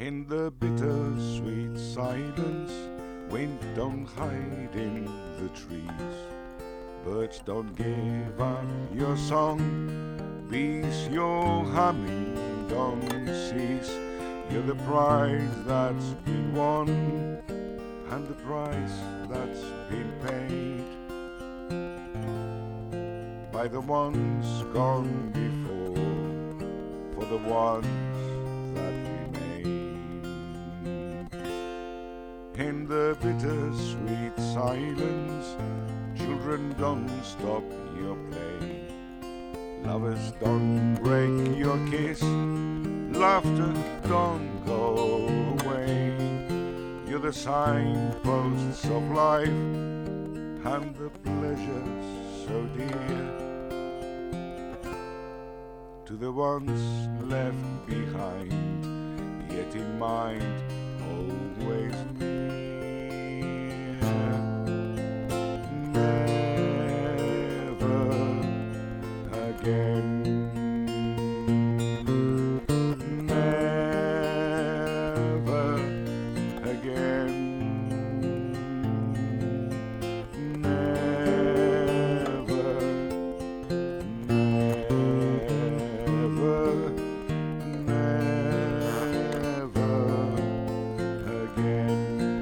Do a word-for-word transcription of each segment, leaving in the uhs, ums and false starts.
In the bittersweet silence, wind don't hide in the trees. Birds don't give up your song, bees your humming don't cease. You're the prize that's been won, and the price that's been paid by the ones gone before, for the ones that remain. In the bittersweet silence, children don't stop your play, lovers don't break your kiss, laughter don't go away. You're the signposts of life and the pleasures so dear to the ones left behind, yet in mind always near. Never again, never again, never, never, never again.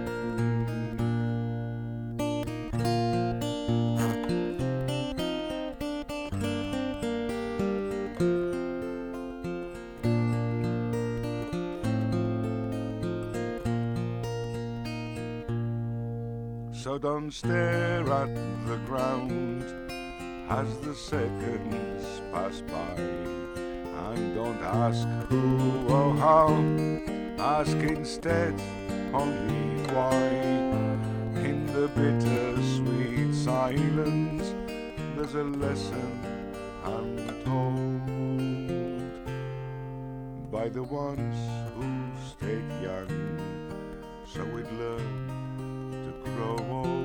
So don't stare at the ground as the seconds pass by, and don't ask who or how, ask instead only why. In the bittersweet silence, there's a lesson untold by the ones who stayed young, so we'd learn to grow old.